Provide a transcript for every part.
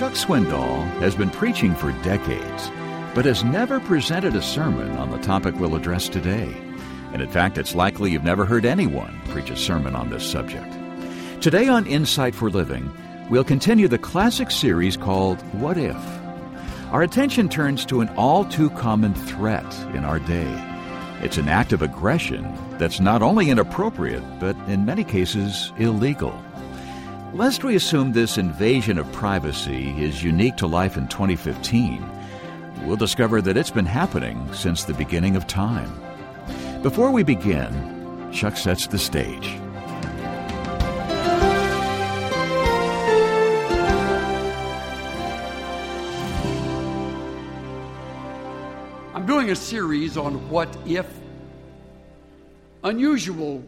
Chuck Swindoll has been preaching for decades, but has never presented a sermon on the topic we'll address today. And in fact, it's likely you've never heard anyone preach a sermon on this subject. Today on Insight for Living, we'll continue the classic series called What If? Our attention turns to an all-too-common threat in our day. It's an act of aggression that's not only inappropriate, but in many cases illegal. Lest we assume this invasion of privacy is unique to life in 2015, we'll discover that it's been happening since the beginning of time. Before we begin, Chuck sets the stage. I'm doing a series on what if, unusual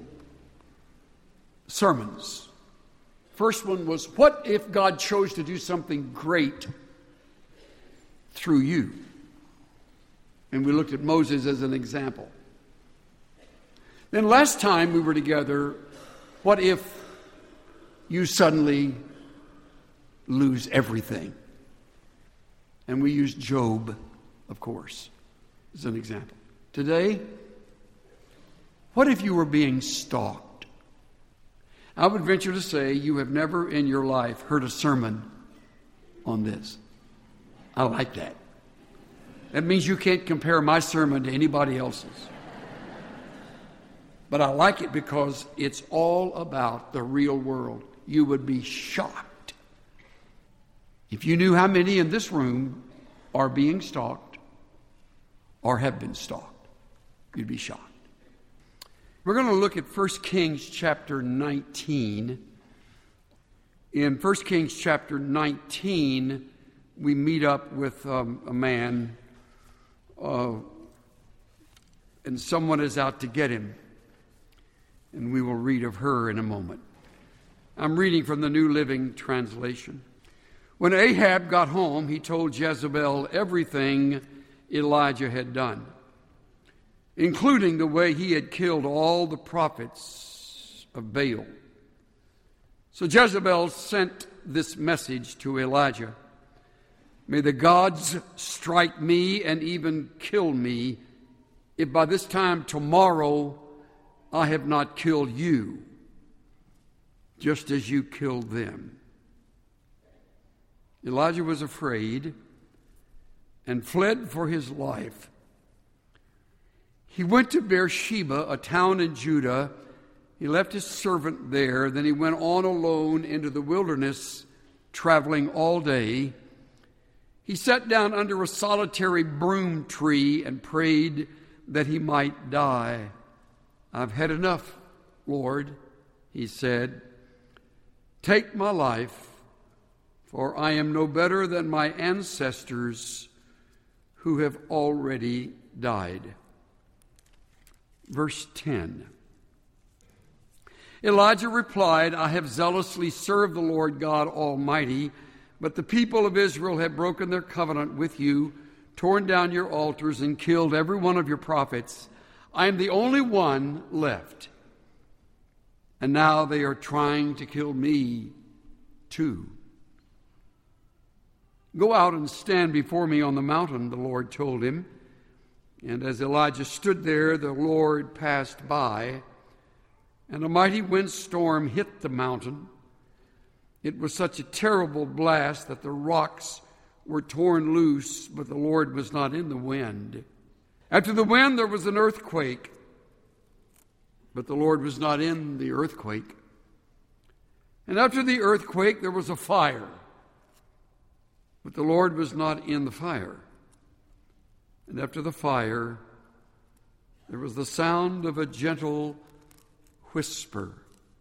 sermons. First one was, what if God chose to do something great through you? And we looked at Moses as an example. Then last time we were together, what if you suddenly lose everything? And we used Job, of course, as an example. Today, what if you were being stalked? I would venture to say you have never in your life heard a sermon on this. I like that. That means you can't compare my sermon to anybody else's. But I like it because it's all about the real world. You would be shocked if you knew how many in this room are being stalked or have been stalked. You'd be shocked. We're going to look at 1 Kings chapter 19. In 1 Kings chapter 19, we meet up with a man, and someone is out to get him. And we will read of her in a moment. I'm reading from the New Living Translation. When Ahab got home, he told Jezebel everything Elijah had done, including the way he had killed all the prophets of Baal. So Jezebel sent this message to Elijah. May the gods strike me and even kill me if by this time tomorrow I have not killed you, just as you killed them. Elijah was afraid and fled for his life. He went to Beersheba, a town in Judah. He left his servant there. Then he went on alone into the wilderness, traveling all day. He sat down under a solitary broom tree and prayed that he might die. I've had enough, Lord, he said. Take my life, for I am no better than my ancestors who have already died. Verse 10. Elijah replied, I have zealously served the Lord God Almighty, but the people of Israel have broken their covenant with you, torn down your altars, and killed every one of your prophets. I am the only one left. And now they are trying to kill me too. Go out and stand before me on the mountain, the Lord told him. And as Elijah stood there, the Lord passed by, and a mighty windstorm hit the mountain. It was such a terrible blast that the rocks were torn loose, but the Lord was not in the wind. After the wind, there was an earthquake, but the Lord was not in the earthquake. And after the earthquake, there was a fire, but the Lord was not in the fire. And after the fire, there was the sound of a gentle whisper.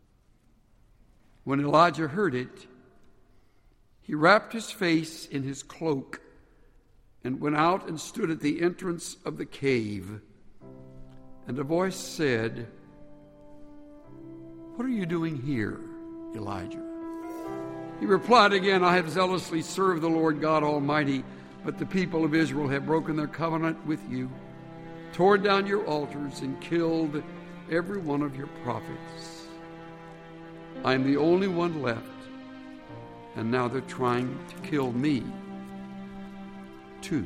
When Elijah heard it, he wrapped his face in his cloak and went out and stood at the entrance of the cave. And a voice said, What are you doing here, Elijah? He replied again, I have zealously served the Lord God Almighty, but the people of Israel have broken their covenant with you, torn down your altars, and killed every one of your prophets. I am the only one left, and now they're trying to kill me, too.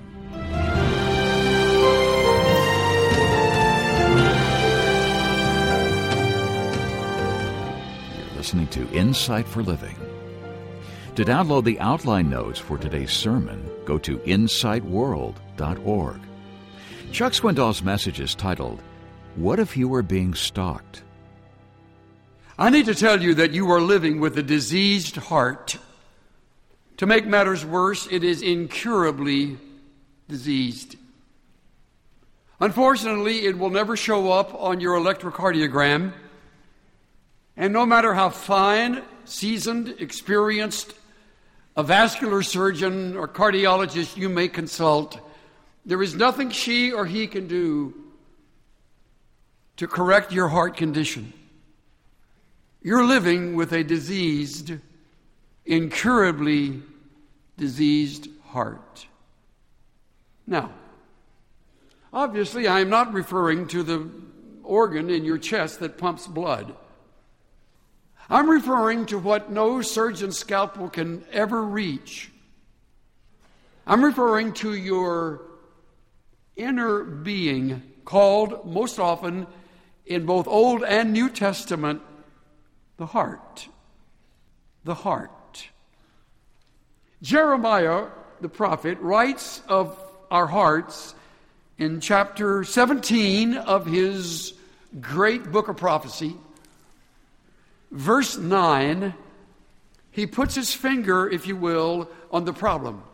You're listening to Insight for Living. To download the outline notes for today's sermon, go to insightworld.org. Chuck Swindoll's message is titled, What If You Were Being Stalked? I need to tell you that you are living with a diseased heart. To make matters worse, it is incurably diseased. Unfortunately, it will never show up on your electrocardiogram. And no matter how fine, seasoned, experienced a vascular surgeon or cardiologist you may consult, there is nothing she or he can do to correct your heart condition. You're living with a diseased, incurably diseased heart. Now, obviously, I am not referring to the organ in your chest that pumps blood. I'm referring to what no surgeon's scalpel can ever reach. I'm referring to your inner being, called most often in both Old and New Testament, the heart. The heart. Jeremiah, the prophet, writes of our hearts in chapter 17 of his great book of prophecy. Verse 9, he puts his finger, if you will, on the problem.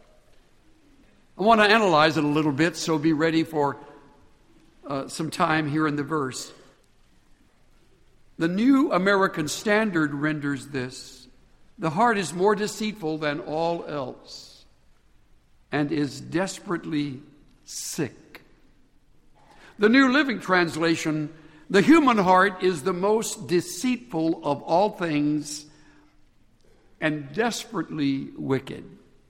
I want to analyze it a little bit, so be ready for some time here in the verse. The New American Standard renders this: the heart is more deceitful than all else and is desperately sick. The New Living Translation: the human heart is the most deceitful of all things and desperately wicked.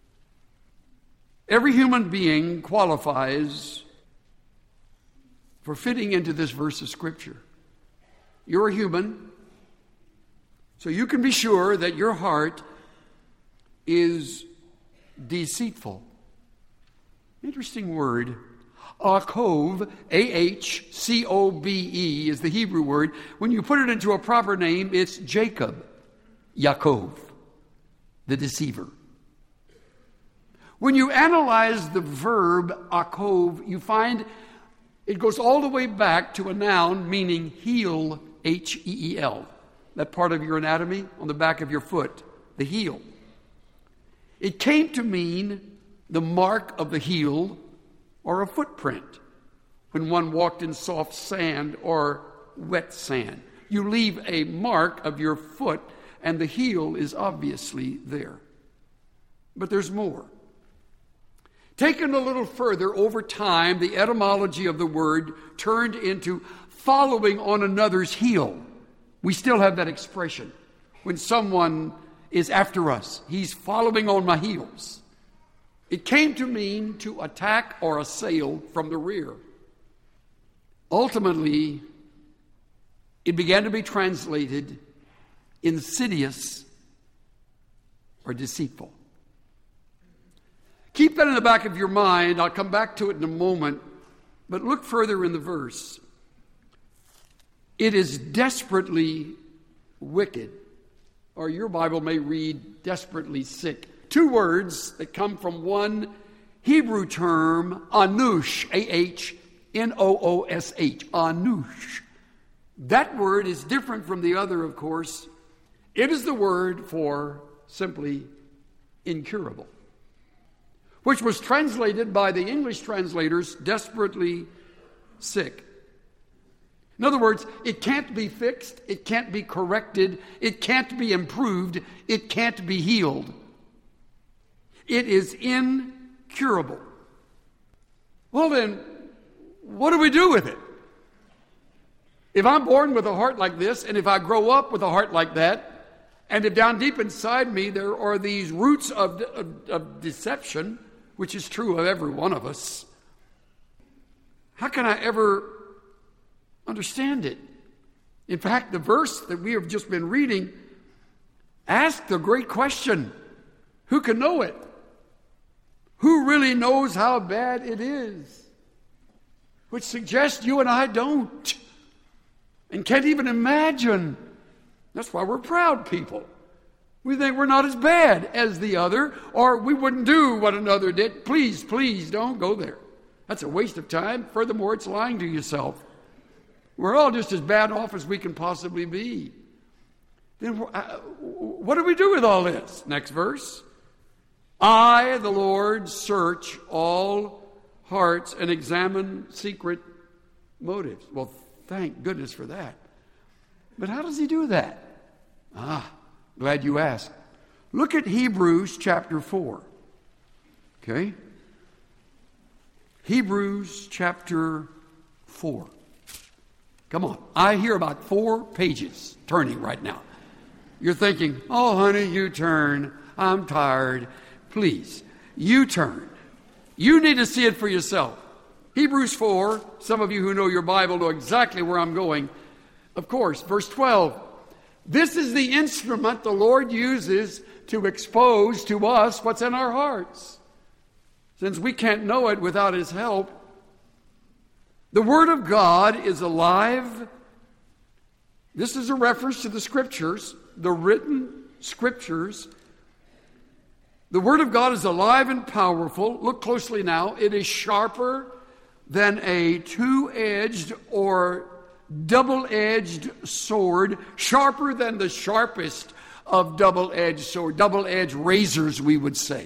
Every human being qualifies for fitting into this verse of Scripture. You're a human, so you can be sure that your heart is deceitful. Interesting word. Achove, A-H-C-O-B-E, is the Hebrew word. When you put it into a proper name, it's Jacob, Yaakov, the deceiver. When you analyze the verb achove, you find it goes all the way back to a noun meaning heel, H-E-E-L. That part of your anatomy on the back of your foot, the heel. It came to mean the mark of the heel, or a footprint when one walked in soft sand or wet sand. You leave a mark of your foot, and the heel is obviously there. But there's more. Taken a little further, over time, the etymology of the word turned into following on another's heel. We still have that expression. When someone is after us, he's following on my heels. It came to mean to attack or assail from the rear. Ultimately, it began to be translated insidious or deceitful. Keep that in the back of your mind. I'll come back to it in a moment. But look further in the verse. It is desperately wicked. Or your Bible may read desperately sick. Two words that come from one Hebrew term, anush, A-H-N-O-O-S-H, anush. That word is different from the other, of course. It is the word for simply incurable, which was translated by the English translators desperately sick. In other words, it can't be fixed, it can't be corrected, it can't be improved, it can't be healed. It is incurable. Well then, what do we do with it? If I'm born with a heart like this, and if I grow up with a heart like that, and if down deep inside me there are these roots of deception, which is true of every one of us, how can I ever understand it? In fact, the verse that we have just been reading asks the great question, Who can know it? Who really knows how bad it is? Which suggests you and I don't. And can't even imagine. That's why we're proud people. We think we're not as bad as the other, or we wouldn't do what another did. Please, please don't go there. That's a waste of time. Furthermore, it's lying to yourself. We're all just as bad off as we can possibly be. Then what do we do with all this? Next verse. I, the Lord, search all hearts and examine secret motives. Well, thank goodness for that. But how does he do that? Glad you asked. Look at Hebrews chapter 4. Okay? Hebrews chapter 4. Come on. I hear about 4 pages turning right now. You're thinking, oh, honey, you turn. I'm tired. Please, you turn. You need to see it for yourself. Hebrews 4, some of you who know your Bible know exactly where I'm going. Of course, verse 12. This is the instrument the Lord uses to expose to us what's in our hearts. Since we can't know it without His help, the Word of God is alive. This is a reference to the Scriptures, the written Scriptures. The Word of God is alive and powerful. Look closely now. It is sharper than a two-edged or double-edged sword, sharper than the sharpest of double-edged sword, double-edged razors, we would say.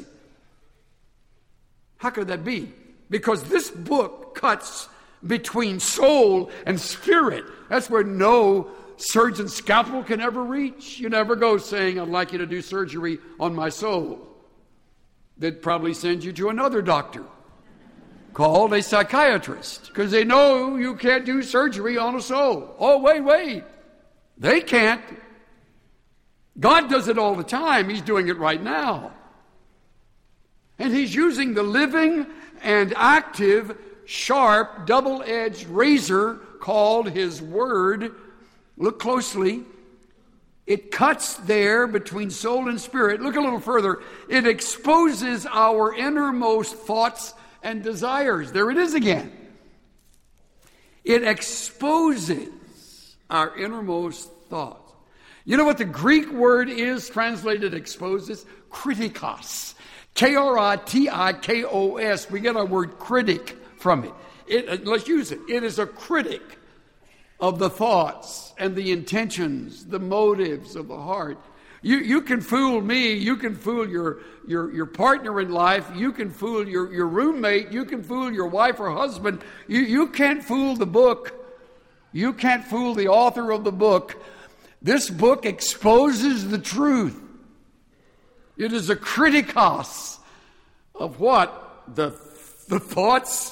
How could that be? Because this book cuts between soul and spirit. That's where no surgeon's scalpel can ever reach. You never go saying, I'd like you to do surgery on my soul. They'd probably send you to another doctor called a psychiatrist, because they know you can't do surgery on a soul. Oh, wait. They can't. God does it all the time. He's doing it right now. And He's using the living and active, sharp, double-edged razor called His Word. Look closely. It cuts there between soul and spirit. Look a little further. It exposes our innermost thoughts and desires. There it is again. It exposes our innermost thoughts. You know what the Greek word is translated exposes? Kritikos. Kritikos. We get our word critic from it. Let's use it. It is a critic of the thoughts and the intentions, the motives of the heart. You can fool me. You can fool your partner in life. You can fool your roommate. You can fool your wife or husband. You can't fool the book. You can't fool the author of the book. This book exposes the truth. It is a kritikos of what? The thoughts.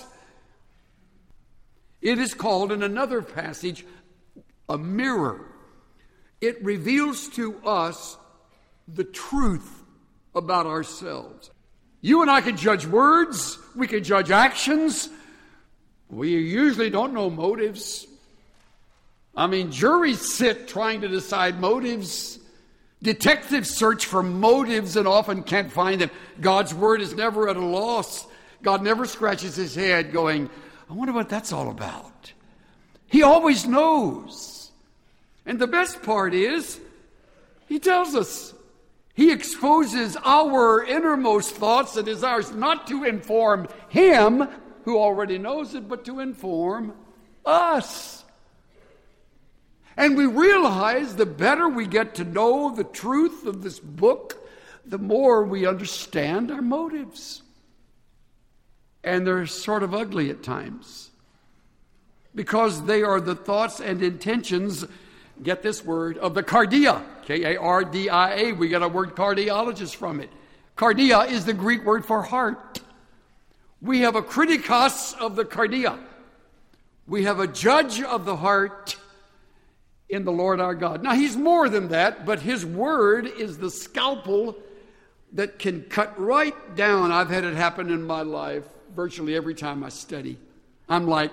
It is called in another passage a mirror. It reveals to us the truth about ourselves. You and I can judge words. We can judge actions. We usually don't know motives. I mean, juries sit trying to decide motives. Detectives search for motives and often can't find them. God's Word is never at a loss. God never scratches His head going, I wonder what that's all about. He always knows. And the best part is, He tells us. He exposes our innermost thoughts and desires, not to inform Him, who already knows it, but to inform us. And we realize the better we get to know the truth of this book, the more we understand our motives. And they're sort of ugly at times, because they are the thoughts and intentions, get this word, of the cardia, K-A-R-D-I-A. We get our word cardiologist from it. Cardia is the Greek word for heart. We have a kritikos of the cardia. We have a judge of the heart in the Lord our God. Now, He's more than that, but His Word is the scalpel that can cut right down. I've had it happen in my life virtually every time I study. I'm like,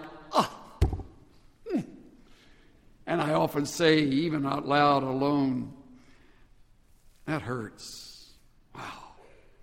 And I often say, even out loud, alone, that hurts. Wow.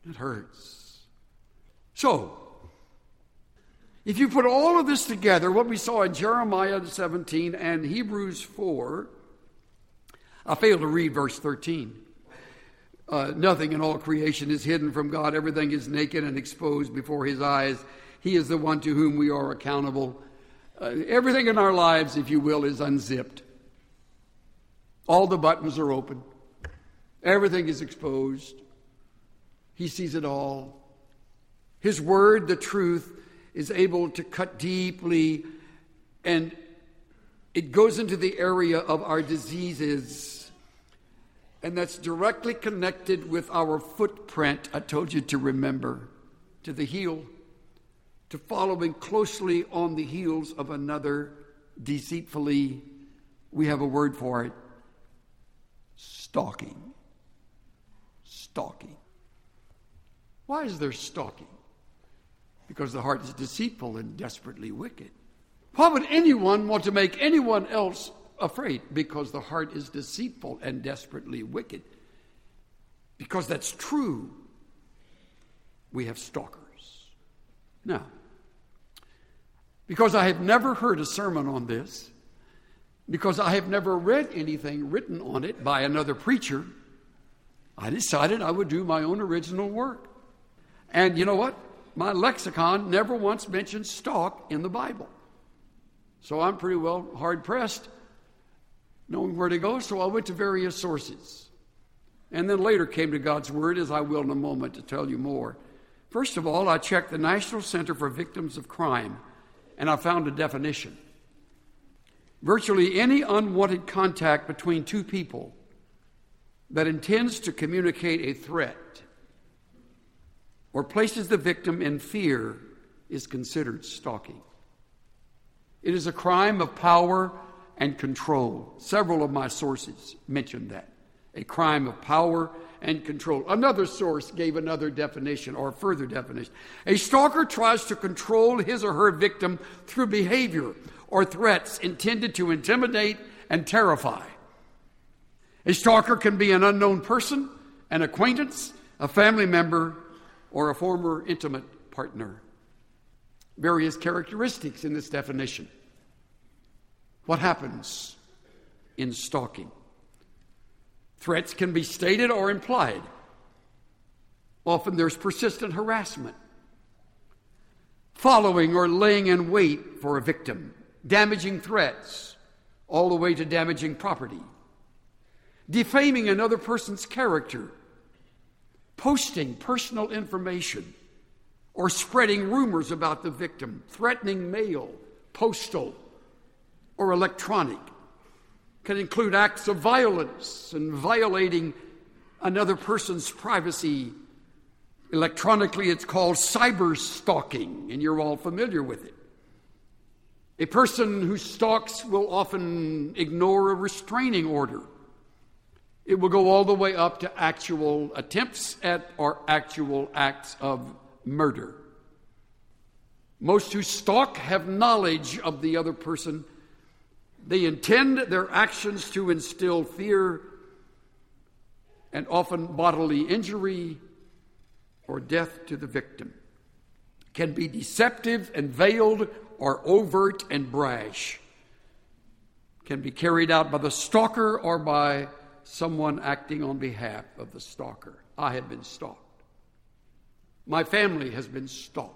It hurts. So, if you put all of this together, what we saw in Jeremiah 17 and Hebrews 4, I failed to read verse 13. Nothing in all creation is hidden from God. Everything is naked and exposed before his eyes. He is the one to whom we are accountable. Everything in our lives, if you will, is unzipped. All the buttons are open. Everything is exposed. He sees it all. His word, the truth, is able to cut deeply, and it goes into the area of our diseases, and that's directly connected with our footprint, I told you to remember, to the heel, to following closely on the heels of another deceitfully. We have a word for it: stalking. Stalking. Why is there stalking? Because the heart is deceitful and desperately wicked. Why would anyone want to make anyone else afraid? Because the heart is deceitful and desperately wicked. Because that's true. We have stalkers. Now, because I have never heard a sermon on this, because I have never read anything written on it by another preacher, I decided I would do my own original work. And you know what? My lexicon never once mentioned stalk in the Bible. So I'm pretty well hard-pressed knowing where to go, so I went to various sources. And then later came to God's Word, as I will in a moment to tell you more. First of all, I checked the National Center for Victims of Crime, and I found a definition. Virtually any unwanted contact between two people that intends to communicate a threat or places the victim in fear is considered stalking. It is a crime of power and control. Several of my sources mentioned that. A crime of power and control. Another source gave another definition or further definition. A stalker tries to control his or her victim through behavior or threats intended to intimidate and terrify. A stalker can be an unknown person, an acquaintance, a family member, or a former intimate partner. Various characteristics in this definition. What happens in stalking? Threats can be stated or implied. Often there's persistent harassment, following or laying in wait for a victim, damaging threats, all the way to damaging property, defaming another person's character, posting personal information, or spreading rumors about the victim, threatening mail, postal, or electronic. Can include acts of violence and violating another person's privacy. Electronically, it's called cyber stalking, and you're all familiar with it. A person who stalks will often ignore a restraining order. It will go all the way up to actual attempts at or actual acts of murder. Most who stalk have knowledge of the other person. They intend their actions to instill fear and often bodily injury or death to the victim. Can be deceptive and veiled or overt and brash. Can be carried out by the stalker or by someone acting on behalf of the stalker. I have been stalked. My family has been stalked.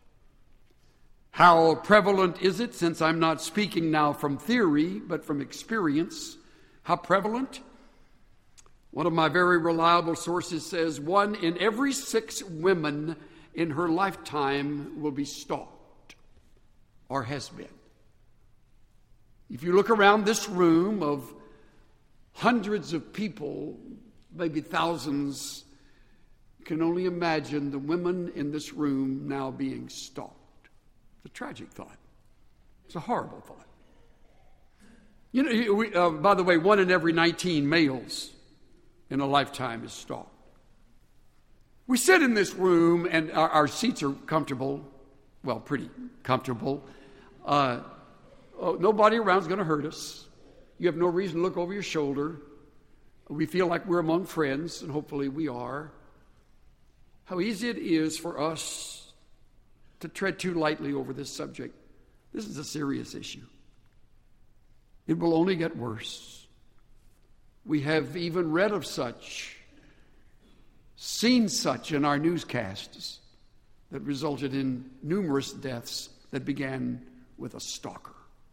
How prevalent is it, since I'm not speaking now from theory, but from experience? How prevalent? One of my very reliable sources says 1 in every 6 women in her lifetime will be stalked or has been. If you look around this room of hundreds of people, maybe thousands, you can only imagine the women in this room now being stalked. It's a tragic thought. It's a horrible thought. You know, by the way, 1 in every 19 males in a lifetime is stalked. We sit in this room and our seats are comfortable, well, pretty comfortable. Nobody around is going to hurt us. You have no reason to look over your shoulder. We feel like we're among friends, and hopefully we are. how easy it is for us to tread too lightly over this subject. This is a serious issue. It will only get worse. We have even read of such, seen such in our newscasts that resulted in numerous deaths that began with a stalker.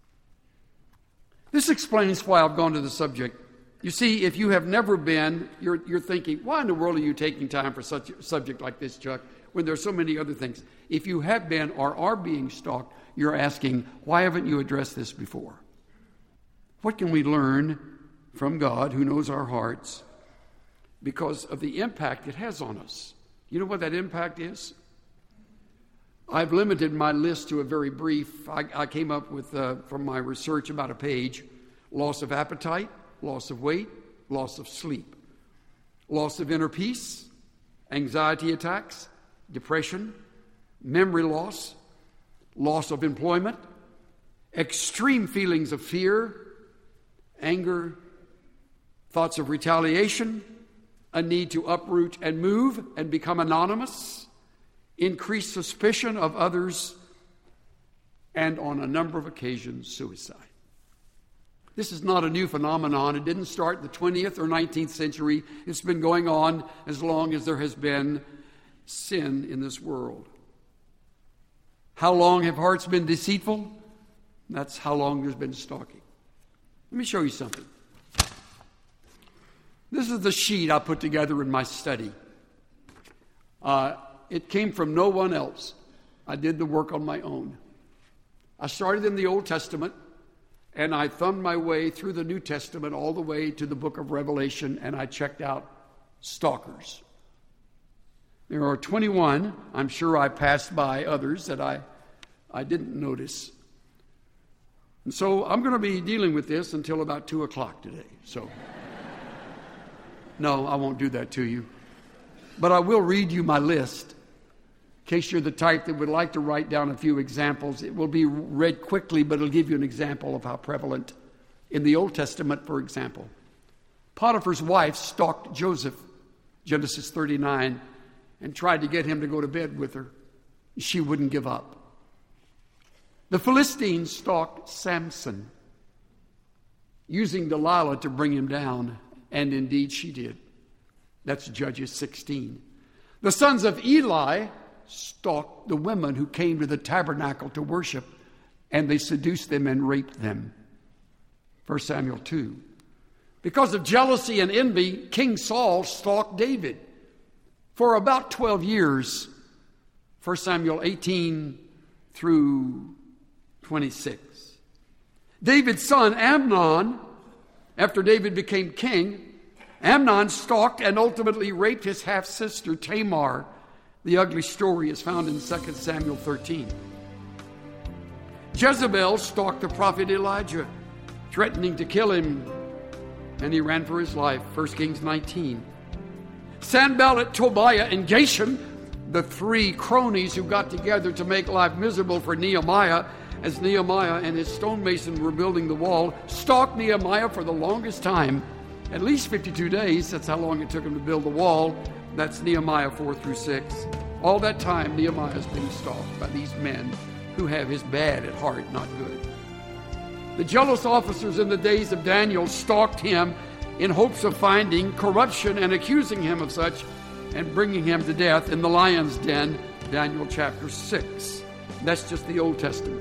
This explains why I've gone to the subject. You see, if you have never been, you're thinking, why in the world are you taking time for such a subject like this, Chuck, when there's so many other things? If you have been or are being stalked, you're asking, why haven't you addressed this before? What can we learn from God, who knows our hearts, because of the impact it has on us? You know what that impact is? I've limited my list to a very brief. I came up with, from my research, about a page: loss of appetite, loss of weight, loss of sleep, loss of inner peace, anxiety attacks, depression, memory loss, loss of employment, extreme feelings of fear, anger, thoughts of retaliation, a need to uproot and move and become anonymous, increased suspicion of others, and on a number of occasions, suicide. This is not a new phenomenon. It didn't start in the 20th or 19th century. It's been going on as long as there has been sin in this world. How long have hearts been deceitful? That's how long there's been stalking. Let me show you something. This is the sheet I put together in my study. It came from no one else. I did the work on my own. I started in the Old Testament, and I thumbed my way through the New Testament all the way to the book of Revelation, and I checked out stalkers. There are 21. I'm sure I passed by others that I didn't notice. And so I'm going to be dealing with this until about 2 o'clock today. So, no, I won't do that to you. But I will read you my list. In case you're the type that would like to write down a few examples, it will be read quickly, but it'll give you an example of how prevalent. In the Old Testament, for example, Potiphar's wife stalked Joseph, Genesis 39, and tried to get him to go to bed with her. She wouldn't give up. The Philistines stalked Samson, using Delilah to bring him down, and indeed she did. That's Judges 16. The sons of Eli stalked the women who came to the tabernacle to worship, and they seduced them and raped them. 1 Samuel 2. Because of jealousy and envy, King Saul stalked David for about 12 years. 1 Samuel 18 through 26. David's son Amnon, after David became king, Amnon stalked and ultimately raped his half-sister Tamar. The ugly story is found in 2 Samuel 13. Jezebel stalked the prophet Elijah, threatening to kill him, and he ran for his life. 1 Kings 19. Sanballat, Tobiah, and Geshem, the three cronies who got together to make life miserable for Nehemiah, as Nehemiah and his stonemason were building the wall, stalked Nehemiah for the longest time. At least 52 days, that's how long it took him to build the wall. That's Nehemiah 4 through 6. All that time, Nehemiah is being stalked by these men who have his bad at heart, not good. The jealous officers in the days of Daniel stalked him in hopes of finding corruption and accusing him of such and bringing him to death in the lion's den, Daniel chapter 6. That's just the Old Testament.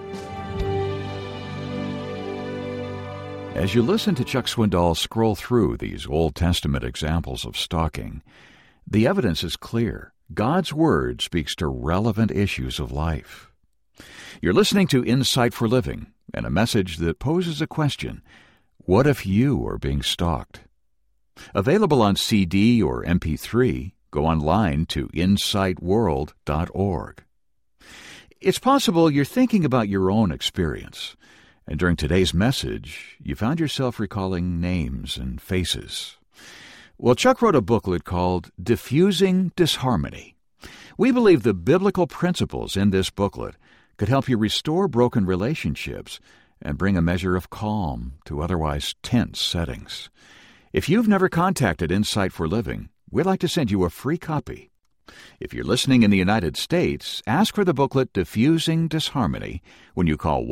As you listen to Chuck Swindoll scroll through these Old Testament examples of stalking, the evidence is clear. God's Word speaks to relevant issues of life. You're listening to Insight for Living, and a message that poses a question: what if you are being stalked? Available on CD or MP3, go online to insightworld.org. It's possible you're thinking about your own experience, and during today's message, you found yourself recalling names and faces. Well, Chuck wrote a booklet called Diffusing Disharmony. We believe the biblical principles in this booklet could help you restore broken relationships and bring a measure of calm to otherwise tense settings. If you've never contacted Insight for Living, we'd like to send you a free copy. If you're listening in the United States, ask for the booklet Diffusing Disharmony when you call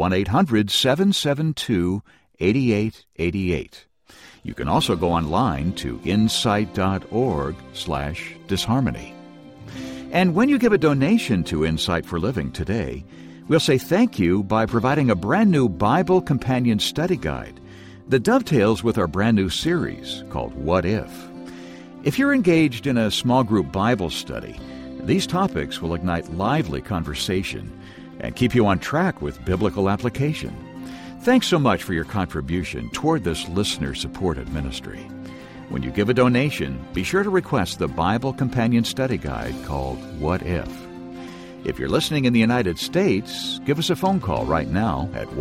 1-800-772-8888. You can also go online to insight.org/disharmony. And when you give a donation to Insight for Living today, we'll say thank you by providing a brand new Bible Companion Study Guide that dovetails with our brand new series called What If? If you're engaged in a small group Bible study, these topics will ignite lively conversation and keep you on track with biblical application. Thanks so much for your contribution toward this listener-supported ministry. When you give a donation, be sure to request the Bible Companion Study Guide called What If? If you're listening in the United States, give us a phone call right now at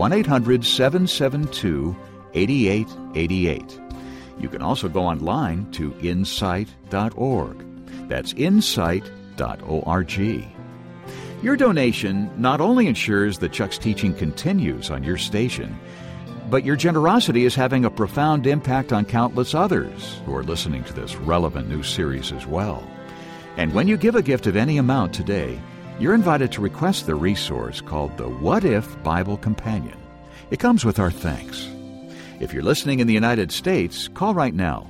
1-800-772-8888. You can also go online to insight.org. That's insight.org. Your donation not only ensures that Chuck's teaching continues on your station, but your generosity is having a profound impact on countless others who are listening to this relevant new series as well. And when you give a gift of any amount today, you're invited to request the resource called the What If Bible Companion. It comes with our thanks. If you're listening in the United States, call right now,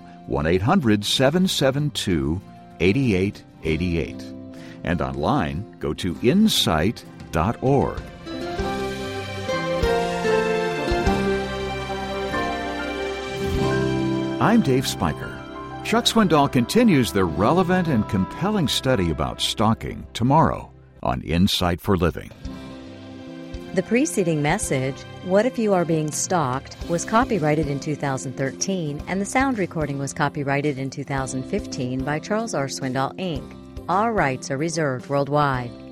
1-800-772-8888. And online, go to insight.org. I'm Dave Spiker. Chuck Swindoll continues the relevant and compelling study about stalking tomorrow on Insight for Living. The preceding message, What If You Are Being Stalked, was copyrighted in 2013, and the sound recording was copyrighted in 2015 by Charles R. Swindoll, Inc. All rights are reserved worldwide.